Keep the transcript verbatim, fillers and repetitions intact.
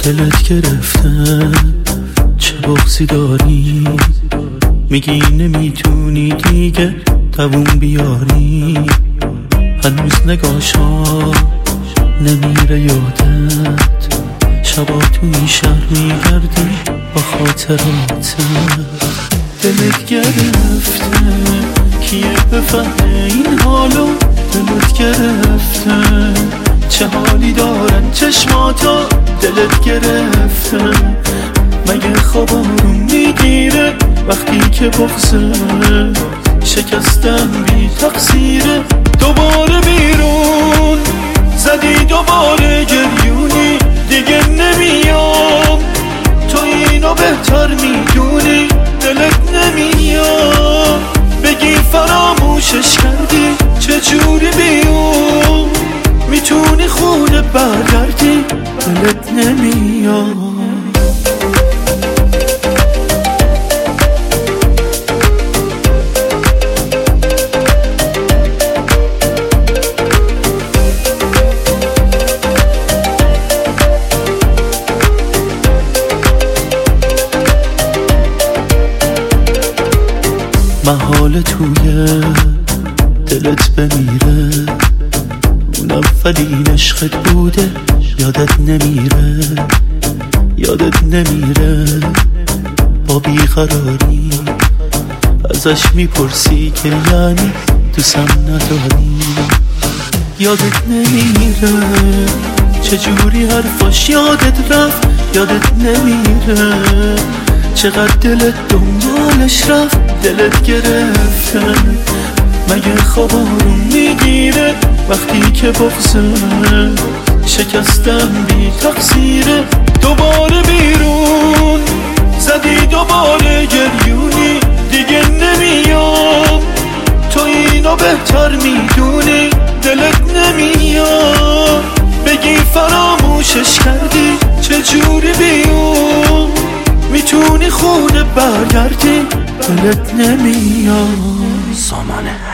دلت گرفته چه بغضی داری، میگی نمیتونی دیگه دووم بیاری. هنوز نگاشا نمیره یادت، شبا تو این شهر میگردی با خاطراتت. دلت گرفته کیه بفهمه این حالو، دلت گرفته چه حالی دارن چشماتا. دلت گرفته مگه خوابم میگیره وقتی که بغضه شکستم بی تقصیره. دوباره بیرون زدی دوباره گریونی، دیگه نمیام تو اینو بهتر میدونی. دلت نمیام بگی فراموشش کردی، چجوری بیام میتونی خونه برگردی. دلت نمیام محال توی دلت بمیره، اون اولین عشقت بوده یادت نمیره، یادت نمیره. با بیقراری ازش میپرسی که یعنی دوستم نداری. یادت نمیره چجوری حرفاش یادت رفت، یادت نمیره چقدر دلت دنبالش رفت. دلت گرفته مگه خوابم رو میگیره وقتی که بغضه شکستم بی تقصیره. دوباره بیرون زدی دوباره گریونی، دیگه نمیام تو اینو بهتر میدونی. دلت نمیام بگی فراموشش کردی، چجوری بیام میتونی خونه برگردی. دلت نمیاد. سامان